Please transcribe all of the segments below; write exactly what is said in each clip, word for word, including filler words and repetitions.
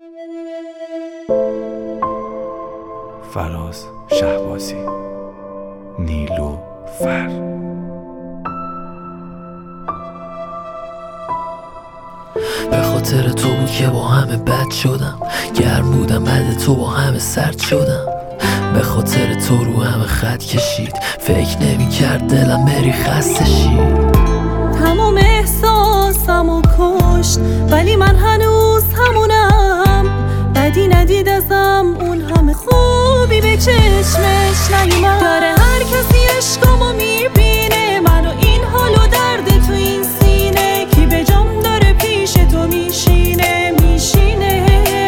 فراز شهبازی، نیلوفر. به خاطر تو بود که با همه بد شدم، گرم بودم بعد تو با همه سرد شدم. به خاطر تو رو همه خط کشید، فکر نمی کرد دلم بری خسته شید. تمام احساسمو کشت ولی من هنوز همونم. بدی ندید ازم اون همه خوبی به چشمش نیومد. داره هر کسی عشقامو میبینه، منو این حال و درد تو این سینه. کی به جام داره پیش تو میشینه میشینه.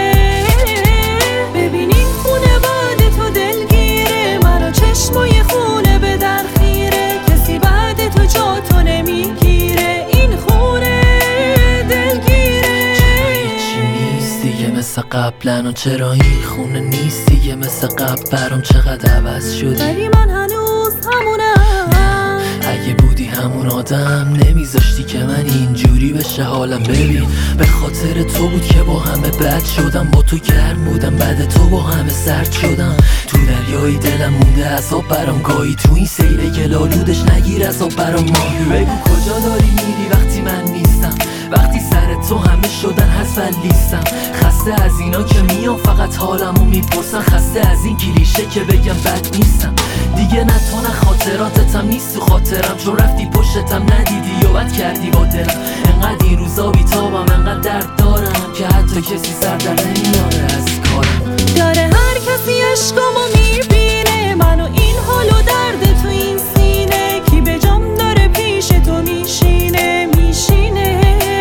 ببین این خونه بعد تو دلگیره، منو چشمای خونه به در خیره. کسی بعد تو جا تو نمیگیره، این خونه دلگیره. چی نیست دیگه مثل قبلن و چرا این خونه نیست دیگه مثل قبل؟ برام چقدر عوض شدی ولی من هنوز همونم. اگه بودی همون آدم نمیذاشتی که من اینجوری بشه حالم. ببین به خاطر تو بود که با همه بد شدم، با تو گرم بودم بعد تو با همه سرد شدم. تو دریای دلم مونده عذاب برام گاهی، تو این سیل گلالودش نگیر عذاب برام ماهی. بگو کجا داری میری وقتی من نیستم، وقتی سر تو همه شدن هست لیستم. خسته از اینا که میان فقط حالمو میپرسن، خسته از این کلیشه که بگم بد نیستم. دیگه نه تو نه خاطراتتم نیست تو خاطرم، چون رفتی پشتم ندیدی و بد کردی با دلم. انقدر این روزا بیتابم، انقدر درد دارم که حتی کسی سر در نمیاره از کارم. داره هر کسی عشقامو میبینه، منو این حال و درد تو این سینه. کی به جام داره پیش تو میشینه میشینه.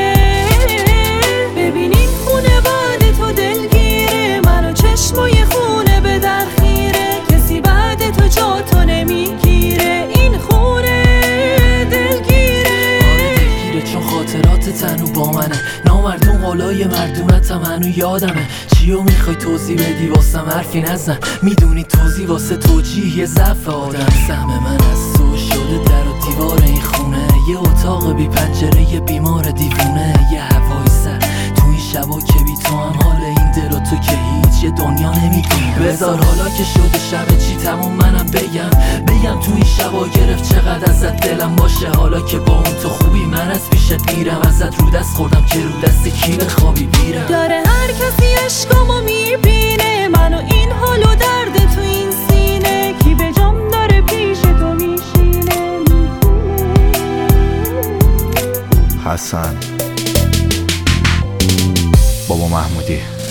ببین این خونه بعد تو دلگیره، منو چشمای خونه به در خیره. کسی بعد تو جا تو نمیگیره، این خونه دلگیره. دلگیره چون خاطرات تنو با منه، نامردون قولای مردونتم هنو یادمه. چیو میخوای توضیح بدی واسم حرفی نزن، میدونی توضیح واسه توجیه یه ضعف آدم. سهم من از تو شده در و دیوار این خونه، یه اتاق بی پنجره یه بیمار دیوونه. یه هوای سر تو این شبا که بی تو هم حال این دل و تو که هیچ یه دنیا نمیدونی. بذار حالا که شده شب چی تموم منم بگم بگم تو این شبا گرفت چقدر ازت دلم باشه. حالا که با اون تو خوبی من از پیشت میرم، ازت رو دست خوردم که رو دست کی بخوابی بیرم. داره هر کسی عشقامو میبینه، منو این حال و درد تو این سینه. کی به جام داره پیش تو میشینه حسن بابا محمودی.